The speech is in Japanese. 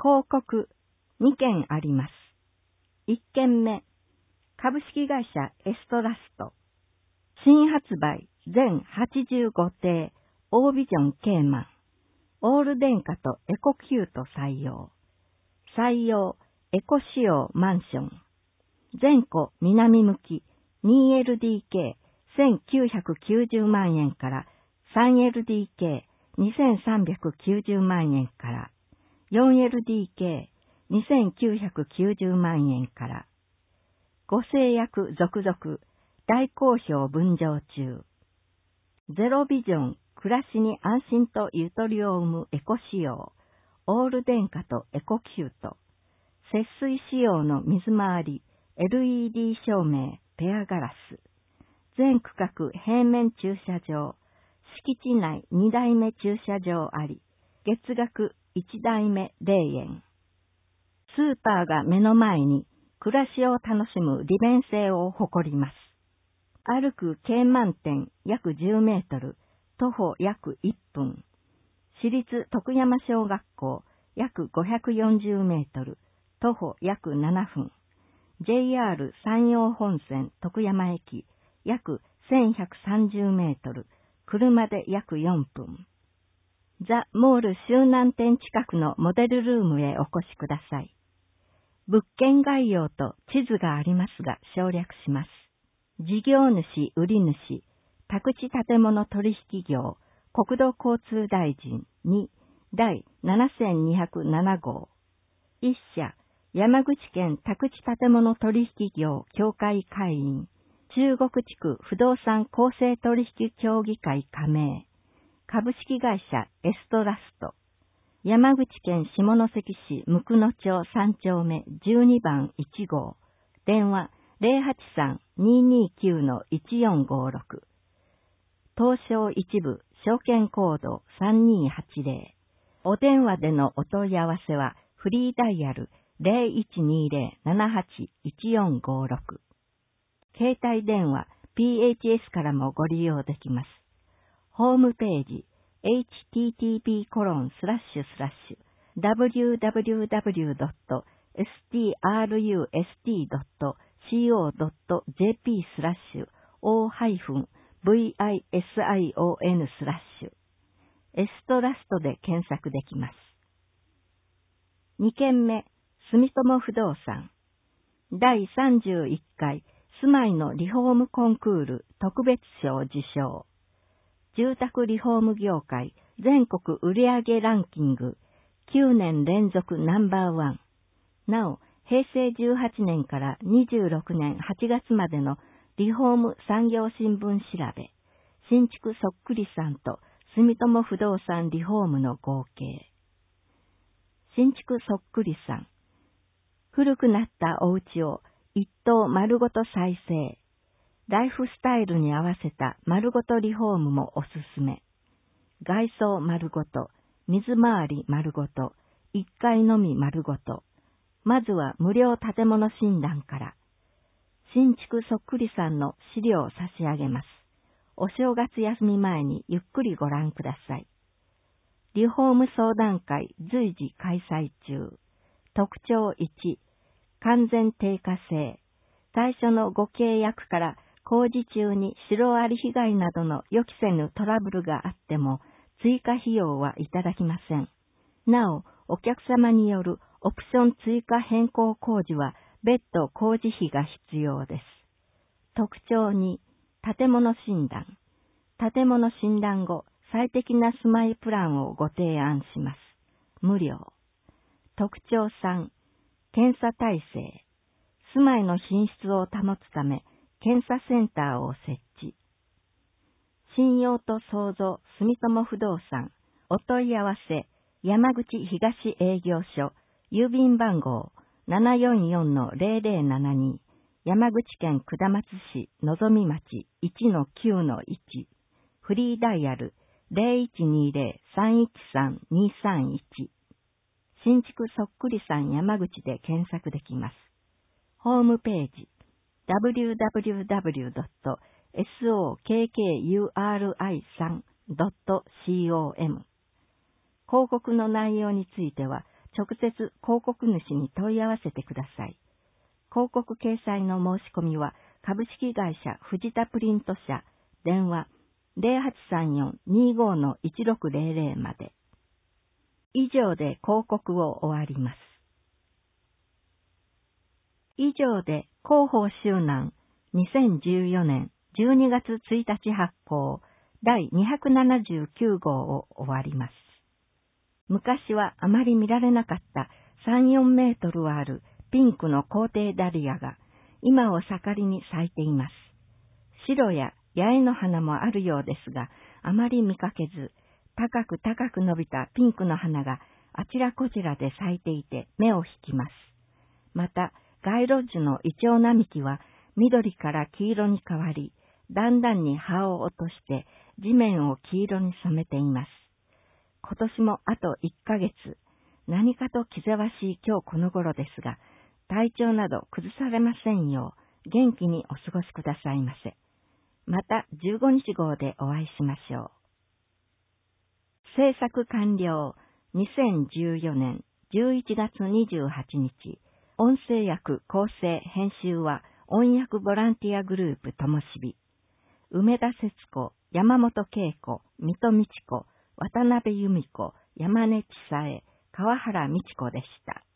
広告2件あります。1件目、株式会社エストラスト。新発売全85艇、オービジョンケーマン。オール電化とエコキュート採用。採用、エコ仕様マンション。全戸南向き 2LDK1990 万円から 3LDK2390 万円から 4LDK2990 万円から。ご制約続々、大好評分譲中。ゼロビジョン、暮らしに安心とゆとりを生むエコ仕様、オール電化とエコキュート、節水仕様の水回り、LED 照明、ペアガラス、全区画平面駐車場、敷地内2台目駐車場あり、月額1台目0円。スーパーが目の前に暮らしを楽しむ利便性を誇ります。歩く京満点約10メートル、徒歩約1分。私立徳山小学校約540メートル、徒歩約7分。JR 山陽本線徳山駅約1130メートル、車で約4分。ザ・モール周南店近くのモデルルームへお越しください。物件概要と地図がありますが省略します。事業主、売り主、宅地建物取引業、国土交通大臣2第7207号。一社、山口県宅地建物取引業協会会員、中国地区不動産公正取引協議会加盟、株式会社エストラスト、山口県下関市向野町3丁目12番1号、電話 083-229-1456、東証一部証券コード3280、お電話でのお問い合わせはフリーダイヤル 0120-781456。携帯電話 PHS からもご利用できます。ホームページ http://www.strust.co.jp/o-vision/ エストラストで検索できます。2件目、住友不動産。第31回住まいのリフォームコンクール特別賞受賞。住宅リフォーム業界全国売上ランキング9年連続ナンバーワン。なお、平成18年から26年8月までのリフォーム産業新聞調べ、新築そっくりさんと住友不動産リフォームの合計。新築そっくりさん。古くなったお家を一棟丸ごと再生。ライフスタイルに合わせた丸ごとリフォームもおすすめ。外装丸ごと、水回り丸ごと、1階のみ丸ごと。まずは無料建物診断から。新築そっくりさんの資料を差し上げます。お正月休み前にゆっくりご覧ください。リフォーム相談会随時開催中。特徴1、完全定価制。最初のご契約から工事中にシロアリ被害などの予期せぬトラブルがあっても追加費用はいただきません。なお、お客様によるオプション追加変更工事は別途工事費が必要です。特徴2、建物診断。建物診断後、最適な住まいプランをご提案します。無料。特徴3、検査体制。住まいの品質を保つため、検査センターを設置。信用と創造住友不動産。お問い合わせ、山口東営業所、郵便番号 744-0072、山口県下松市のぞみ町 1-9-1、フリーダイヤル 0120-313-231。新築そっくりさん山口で検索できます。ホームページ www.sokkuri3.com。 広告の内容については直接広告主に問い合わせてください。広告掲載の申し込みは株式会社藤田プリント社、電話 0834-25-1600 まで。以上で広告を終わります。以上で広報周南2014年12月1日発行第279号を終わります。昔はあまり見られなかった3、4メートルはあるピンクの皇帝ダリアが今を盛りに咲いています。白や八重の花もあるようですが、あまり見かけず、高く高く伸びたピンクの花があちらこちらで咲いていて目を引きます。また、街路樹のイチョウ並木は緑から黄色に変わり、だんだんに葉を落として地面を黄色に染めています。今年もあと1ヶ月、何かと気ぜわしい今日この頃ですが、体調など崩されませんよう元気にお過ごしくださいませ。また15日号でお会いしましょう。制作完了2014年11月28日。音声訳構成編集は音訳ボランティアグループともしび。梅田節子、山本恵子、水戸道子、渡辺由美子、山根千佐江、川原美智子でした。